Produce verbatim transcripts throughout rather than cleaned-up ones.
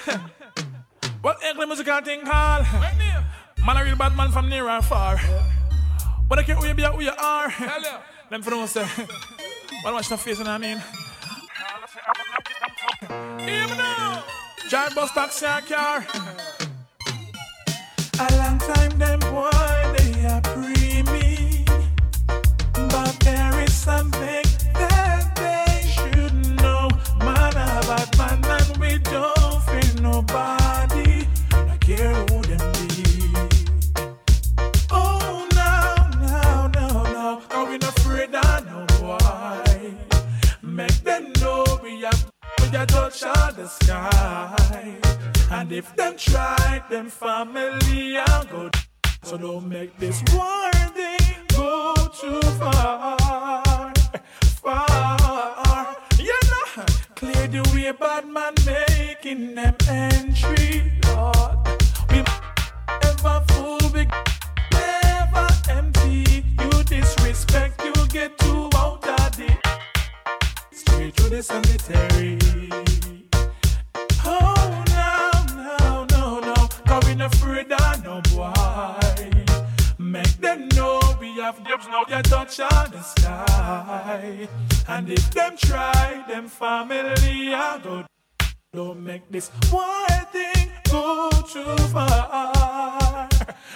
What ugly musical thing called? Man a real bad man from near or far. But I can't wait to be who you are. Them for them say, but watch the face and I mean. Even now, drive bus taxi a car. A long time them boy they are pre me, but there is something that they should know. Man a bad man and we don't fear nobody. I care who them be. Oh no no no no, are we not afraid of no boy? Make them know we have we a touch of the sky. And if them try, them family are good. So don't make this war thing go too far, far. You know, clear the way, bad man making them entry, Lord. We never fool, we never empty. You disrespect, you get too out of the straight to the cemetery. Oh no, no, no, no, cause we not afraid of no boy. Make them know we have dibs now, they touch on the sky. And if them try, them family are good. Don't make this war thing go too far.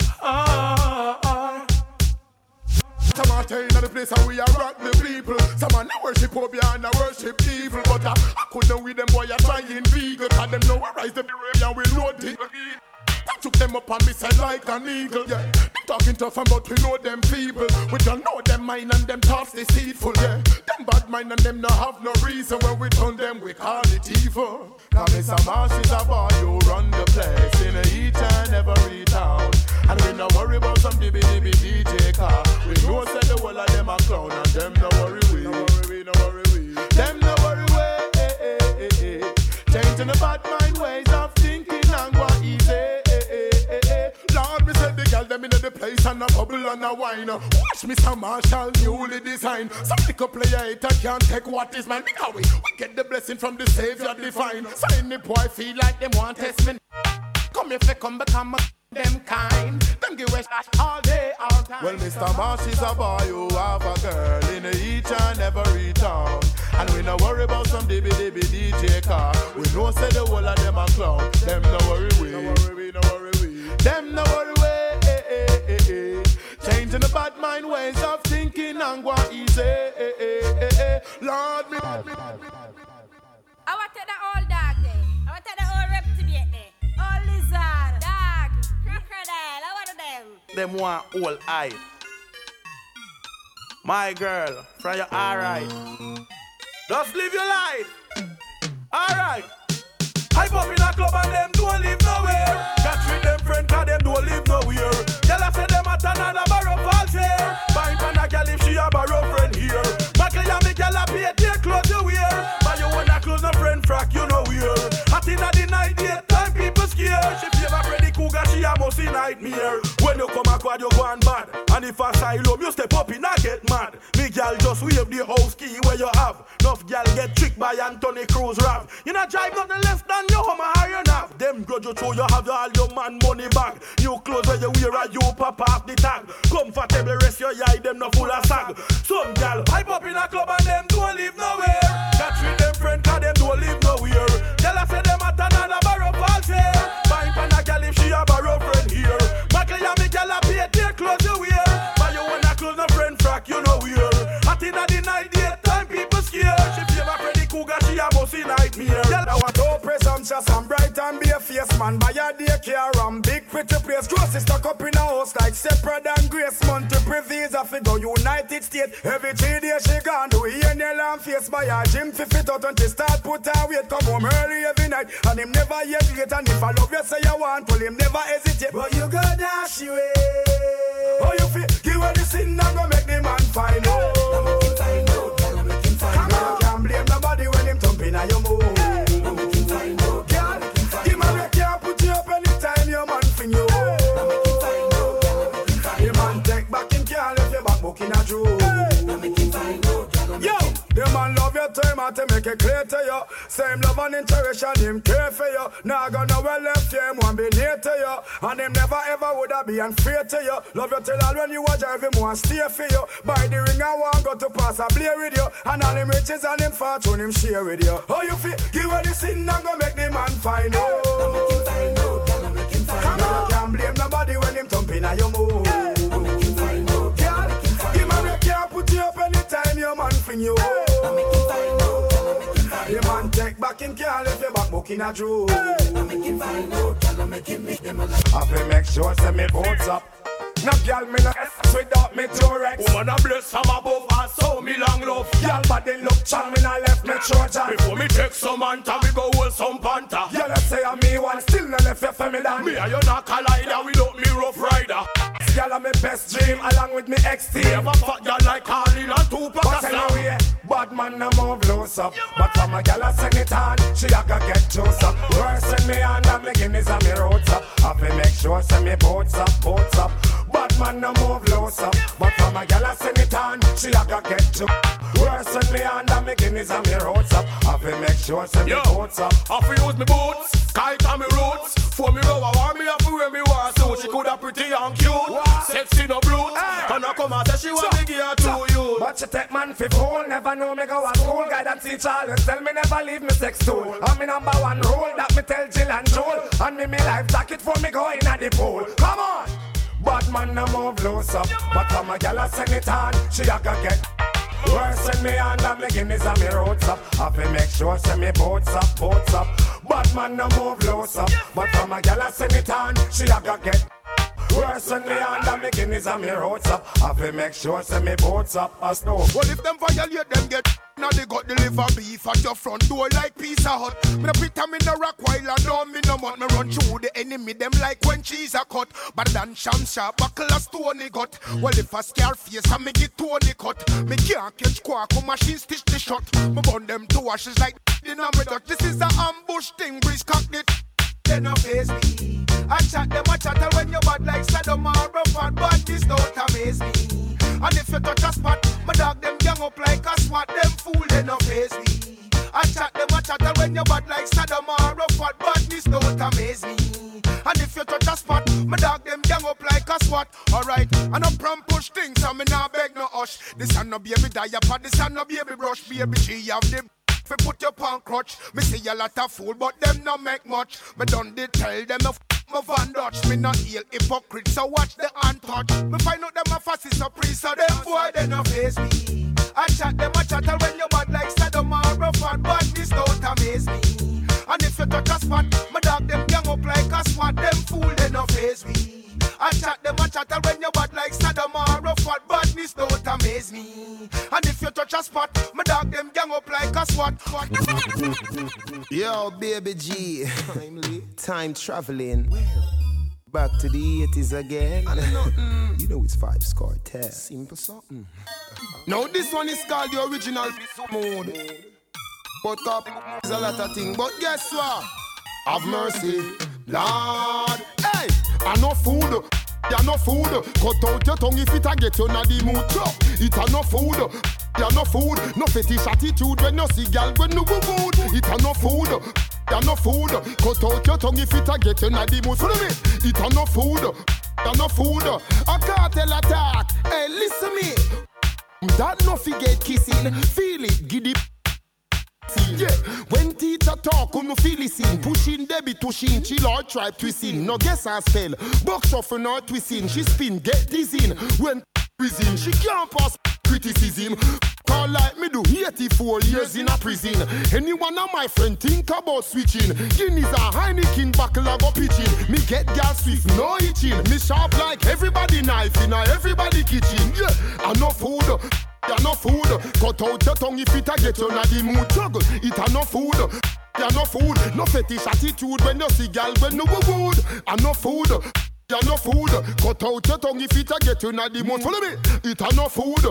Oh, some are staying at the place and we are rock the people. Some are not worship Obia and I worship evil. But I, I couldn't with them boy are trying vegan. Cause them know I rise the behavior and we load it. I took them up and me said like an eagle, yeah. Them talking tough but we know them feeble. We don't know them mind and them thoughts deceitful, yeah. Them bad mind and them no have no reason. When we turn them we call it evil. Cause Mister Marsh is a boy who run the place in each and every town. And we no worry about some dibby dibby D J car. We know say the whole of them a clown. And them no worry we, no worry we, no worry we. Them no worry we, eh, eh, eh, eh. Changing the bad mind ways of thinking and go easy, eh, eh, eh, eh. Lord, me said the girl them in the place and a bubble and a wine. Watch Mister Marshall newly designed. Some little player hater can't take what is mine. Because we, we get the blessing from the Savior divine. So any boy feel like them want test me. Come if they come become a them kind. Them give us all day, all time. Well, Mister Marsh is a boy who have a girl in each and every town. And we no worry about some dibby dibby D J car. We know say the whole of them a clown. Them no worry we, no worry we, no worry we. Them no worry we, eh, eh, eh, eh. Changing the bad mind ways of thinking and go easy, eh, eh, eh, eh. Lord me. I want to take the old dog there. I want to take the old reptilian there. Old lizard, dog, crocodile, I want them. Them want all eye. My girl, from your alright. Just live your life. Alright. Hype up in a club and them don't live nowhere. Catch with them friend cause them don't live nowhere. Tell us say them at another barrow falls here. Buying from a girl if she a barrow friend here. Mackley and me girl a pay their clothes you wear. But you wanna close no friend frack you know wear. Hot in a the night daytime people scare. She favor Freddy Cougar she a must see nightmare. When you come a quad you go on bad. And if asylum you step up in a get mad. Me girl just wave the house key where you have. Enough girl get tricked by Anthony Cruz rap. You not drive nothing less than you home a iron up. Them grudge you through you have all your man money back. New clothes where you wear a you pop off the tag. Comfortable rest your eye them no full of sag. Some girl hype up in a club and them don't live nowhere. Catch with them friend cause them don't live nowhere. Tell us say them at another barrow falls here. Buying from a girl if she a barrow friend here. Mackley and me girl a pay their clothes you wear. But you wanna close no friend frack you know wear. Hot in a the night daytime people scare. She favor Freddy Cougar she a must see nightmare. I want to presumptuous and bright and be a face man. Buy a daycare and big pretty place. Grocery stuck up in a house like separate and grace. Month to previews a figure United States. Every three days she gone do a nail and face. Buy a gym to fit out until start put her weight. Come home early every night and him never yet late. And if I love you say you want, well him never hesitate. But you go dash away. Oh you feel, give her the sin and go make the man find out. Now make him find out, now make him find out. Can't blame nobody when him thumping at your move. Now make him find out, girl. Give my break, can't put you up anytime your man fin you. Now make him find out, now make him find out. Your man take back him, can't left your back booking a true. Now make him find out, yo, the man love your time want to make it clear to you. Same love and interaction, him care for you. Now gonna well left you, him want be near to you. And him never ever would have be unfair to you. Love you till all when you watch him want stay for you. By the ring I want go to pass a play with you. And all him riches and him fortune him share with you. How you feel? Give her the sin and go make the man find out. Now make him find out, now make him find out. You can't blame nobody when him thumping at your move. Now make him find out, girl. Him and you can't put you up anytime your man fling you. Now make him find out, now make him find out. Your man take back him can't leave your back book in a drawer. Now make him find out, now make him make them alive. I feel make sure say me boats up. No girl me no S without me Torex. Woman a bless from above and so me long love. Girl body look charm me no left me Trojan. Before me take some anta, we go hold some panta. You let's say I'm me one, still no left your family down. Me and you not collider without me rough rider. Girl I'm my best dream along with me ex team. Never fuck girl like Carlin and Tupac. But anyway, bad man no move close up. But from a girl I sing it on, she a go get closer. Worse than me and I'm making this and me roads up. I fi make sure say me boats up, boats up. Bad man no move closer. But from a girl I sing it on, she a go get to. Worse than me and I'm making this and me roads up. I fi make sure say me boats up. I fi use me boots, kite on me roots. For me row I want me up where me want. So she coulda pretty and cute, what? Sexy no brute. Hey. And I come and say she want me give her to you. But she take man fi fool, never know me go to school. Guide and teach always tell me never leave me sex tool. I'm me number one rule that me tell Jill and Joel. And me me life jacket for me go in at the pool. Come on. Bad man no move close up. But from a gal I sing it on, she a go get worse than me and I'm me Guinness and me roads up. I fi make sure say me boats up, boats up. Bad man no move close up. But from a gal I sing it on, she a go get worse than me and I'm me Guinness and me roads up. I fi make sure say me boats up as snow. Well if them violate them get now they got deliver beef at your front door like Pizza Hut. Me no pit me no rock while I don't me no want me run through the enemy them like when cheese a cut. But then sham sharp buckle a stony cut. Well if I scare face I me get Tony cut. Me can't catch quack on machine stitch the shot. Me burn them to ashes like in a me dot. This is a ambush thing, breeze cock it. They no face me. I chat them a chatter when you bad like Saddam or rough and bad. This don't amaze me. And if you touch a spot, my dog them gang up like a swat. Them fool they no face me. I chat them a chatter when you bad like Saddam or rough and bad. This don't amaze me. And if you touch a spot, my dog them gang up like a swat. Alright, I no prom push things, so me nah beg no hush. This a no baby diaper, this a no baby brush. Baby she have the fi put your pan crutch. Me see a lot of fool, but them no make much. Me done did tell them no f*** my Van Dutch. Me not heal hypocrite, so watch the hand touch. Me find out them a fussy surprise, so them boy they no face me. I chat them a chatter when you bad like Saddam or rough and bad. This don't amaze me. And if you touch a spot, my dog them gang up like a swat. Them fool they no face me. I chat them a chatter when you bad like Saddam or rough and badness don't amaze me. And if you touch a spot, my dog them gang up like a swat. Yo, baby G, time traveling. Back to the eighties again. You know it's Five Score Tell. Simple something. Now this one is called the original mode. But up is a lot of things. But guess what? Have mercy, Lord. Hey, I no food. Ya no food. Cut out your tongue if it a get you na the mood. It a no food. Ya no food. No fetish attitude when you see gal when you go mood. It a no food. Ya no food. Cut out your tongue if it a get you na the mood. Follow me. It a no food. Ya no food. A cartel attack. Hey, listen me. That no forget kissing. Feel it. Giddy. Yeah, when teacher talk, you no feel it scene. Pushing Debbie to shin, chill or try twisting. No guess her spell, box off and not twisting. She spin, get this in. When prison, she can't pass criticism. Call like me do eighty-four years in a prison. Anyone of my friend think about switching. Guineas a Heineken buckle of a pitching. Me get gas swift, no itching. Me sharp like everybody knife in a everybody kitchen. Yeah, I no food. Ya no food. Cut out your tongue if it a get you na the mood. Juggle, it a no food. Ya no food. No fetish attitude when you see gal when you go good. A no food. Ya no food. Cut out your tongue if it a get you na the mood. Follow me. It a no food.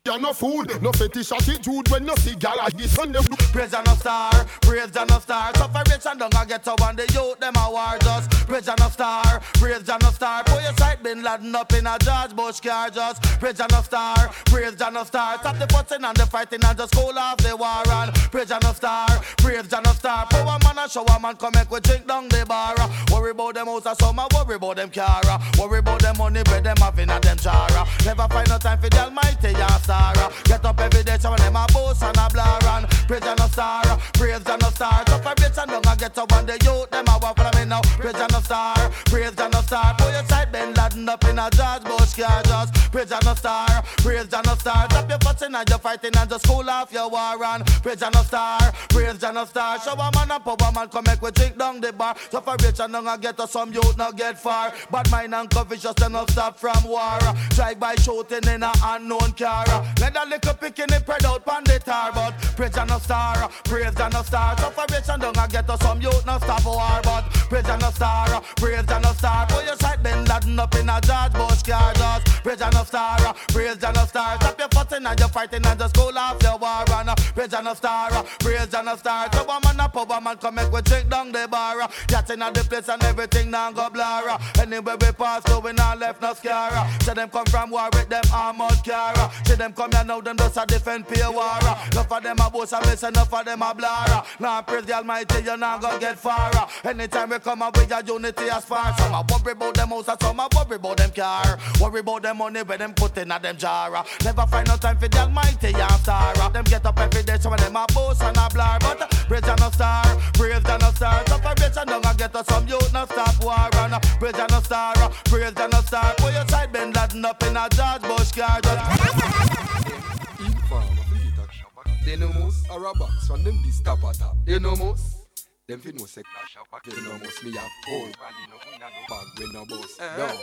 you no food, no fetish attitude when you see gal like this on the praise and a star, praise and a star. Sufferation don't a get to one the youth them a war just praise and a star, praise and a star. Put your side Bin Laden up in a George Bush car just praise and a star, praise and a star. Stop the fussing and the fighting and just cool off the war and praise and a star, praise and a star. Power man and show a man come make we drink down the bar. Worry about them house and some, worry about them car. Worry about them money, bread them having at them jar. Never find no time for the Almighty and star. Get up every day, showing them a boss and a blur and praise and a star, praise and a star. Tough a bitch and don't a get up on the youth, them a walk for me now. Praise and a star, praise and a star. Put your side Bin Laden up in a George Bush car just praise and a star, praise and a star. Stop your fussing and your fighting and just cool off your war and praise and a star, praise and a star. Show a man and power man come make we drink down the bar. Tough a bitch and don't a get us some youth not get far. Bad mind and coffee just enough stop from war. Drive by shooting in a unknown car. Let a little picking it spread out on the tar. But praise and a star, praise and a star. Tough a bitch and don't a get us some youth not stop war. But praise and a star, praise and a star. Put your side Bin Laden up in a George Bush car just praise and a star, praise and a star. Stop your fussing and your fighting and just cool off your war. And praise and a star, praise and a star. So a man and power man come make we drink down the bar. Getting at the place and everything now go blur. Anywhere we pass so we not left no scar. See them come from war with them armored car. See them come here now them just a defend pure war. Enough of them a boast and miss, enough of them a blur. Now praise the Almighty you not go get far. Anytime we come up with your unity as far. Some a worry about them house and some a worry about them car. Worry about them money where them put in a them jar. Never find no time for the Almighty and star. Them get up every day showing them a boast and a blur. But praise and a star, praise and a star. Sufferation don't a get us some youth no stop war. And praise and a star, praise and a star. Put your side Bin Laden up in a George Bush car. They no most are a box from them this tap a tap. They no most. Them fi no sec dash up. They no most me have whole body no in a bag with no boss.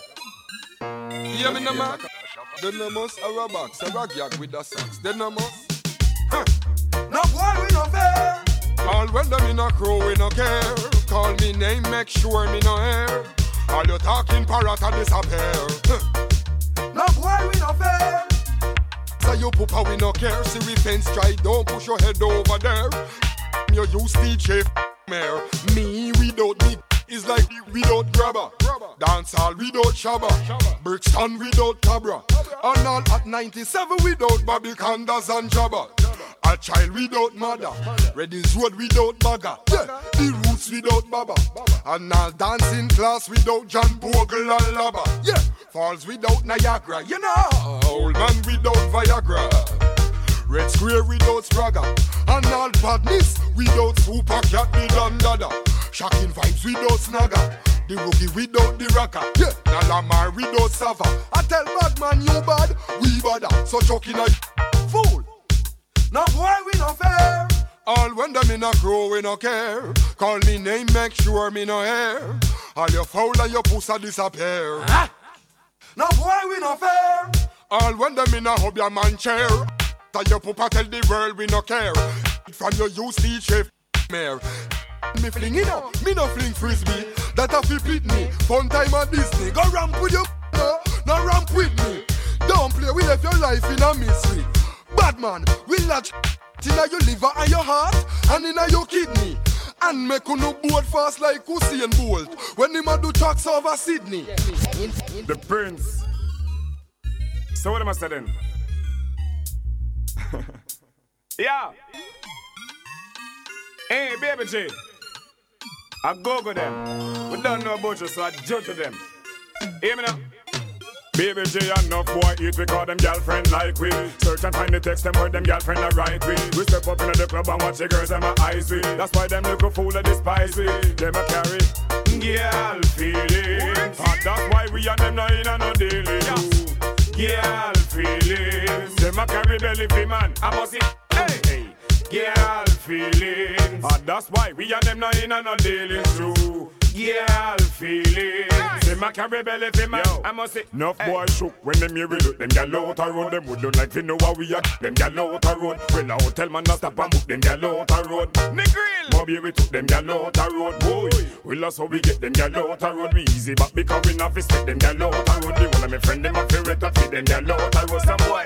No. Hear me no man. They no most are a box, a rag yak with the socks. They no most. Huh. No boy we no fair. All when them in a crow we no care. Call me name, make sure me no hair. All you talking parrot a disappear. Huh. No boy we no fair. So you poopa we no care. See we fence try, don't push your head over there. You use the chef mare. Me without me is like without grabber. Dance all without shabba. Brixton without cabra. And all at ninety-seven without Bobby Candas and Jabba. A child without mother. Reddy's road without bagger. Yeah, the roots without baba. And all dancing class without John Bogle and Laba. Yeah, falls without Niagara. You know, old man without Viagra. Red square without Spraga. And all badness without Super Cat the Dandada. Shocking vibes without Snagger. The rookie without the rocker. Yeah, Nalamar without Sava. I tell bad man you bad, we bad. So joking a fool. No boy we no fair. All when them in a crow we no care. Call me name, make sure me no hair. All your foul and your pussy disappear. Ah. No boy we no fair. All when them in a hobby man chair. That your papa tell the world we no care. From your use the chef mare. Me fling you know, me no fling frisbee. That a fi pit me. Fun time at Disney. Go ramp with your no, no ramp with me. Don't play, we left your life in a mystery. Bad man, we latch in your liver and your heart and in your kidney. And make you no board fast like Usain Bolt when him a do tracks over Sydney. The Prince. So what am I saying? Yeah. Hey, baby J. I go go them. We don't know about you, so I judge them. Hear me now? Baby J enough boy eat we call them girlfriend like we. Search and find the text them where them girlfriend are right we. We step up in the club and watch the girls them a eyes we. That's why them little fool of despise we. Them a carry girl feelings. And that's why we and them not in a no daily. Girl feelings. Them a carry belly fi man. I must see. Hey, hey. Girl feelings. And that's why we and them not in a no daily too. Girl feelings. Them a carry belly fi man. I must say. Enough boy shook when them hear we look. Them gal out a road. Them would don't like to know how we are. Them gal out a road. Well a hotel man not stop and book. Them gal out a road. Negril. Bobby we took them gal out a road. Boy. Well that's how we get them gal out a road. We easy but because we not fi stick them gal out a road. The one of my friend them a fi rate up fi them gal out a road. Some boy friend.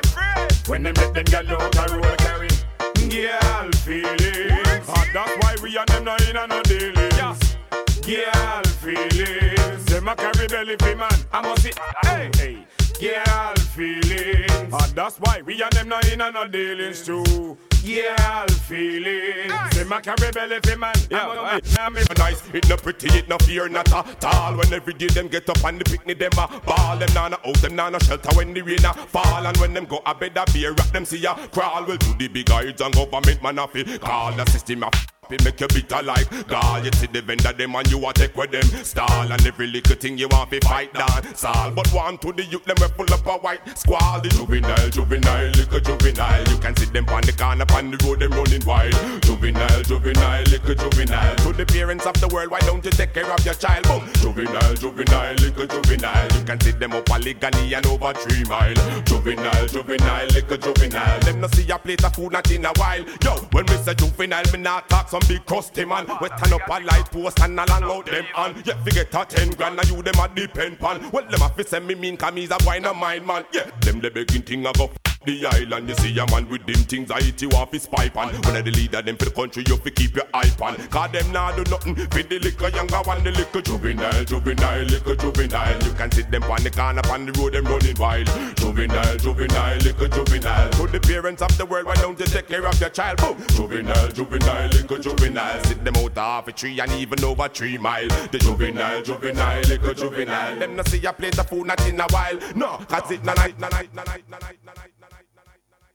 When them let them get out a roll carry. Girl feelings. Ah, that's why we and them not in a no dealings. Yeah. Girl feelings. Them a carry belly fi man. I must see. Hey, hey. Girl feelings. Ah, that's why we and them not in a no dealings too. Girl feelings. Them a carry belly fi man. Yeah, I'm nice. It no pretty, it no fear not at all. When every day them get up and the picnic them a ball. Them nana out, them nana shelter when the rain a fall. And when them go a bed a beer, rock them see ya crawl. Well do the big guys and government man a fi call the system a make you bitter like gall. You see the vendor them and you a take with them stall. And every little thing you want to fight down Saul. But one to the youth them we pull up a white squall. The juvenile, juvenile, little juvenile. You can see them on the corner, on the road them running wild. Juvenile, juvenile, little juvenile. To the parents of the world, why don't you take care of your child? Boom. Juvenile, juvenile, little juvenile. You can see them up a legally and over three mile. Juvenile, juvenile, little juvenile. Them no see a plate of food not in a while. Yo, when we say juvenile, me not talk some big crusty man. We stand up a light post and a long out them on. Yeah, we get a ten grand and you them a depend pan. Well, them a fi send me mean cause me's a boy no mind man. Yeah, them the begging thing a go f*** the island. You see a man with them things I hit you off his pipe on. When I the leader them for the country you fi keep your eye on. Cause them nah do nothing for the little younger one. The little juvenile, juvenile, little juvenile. You can see them on the corner on the road them running wild. Juvenile, juvenile, little juvenile. To the parents of the world, why don't you take care of your child? Boom. Juvenile, juvenile, little juvenile. Sit them out half a tree and even over three mile. The juvenile, juvenile, little juvenile. Them no see a plate of food not in a while. No, cause it na night, na night, na night, na night, na night.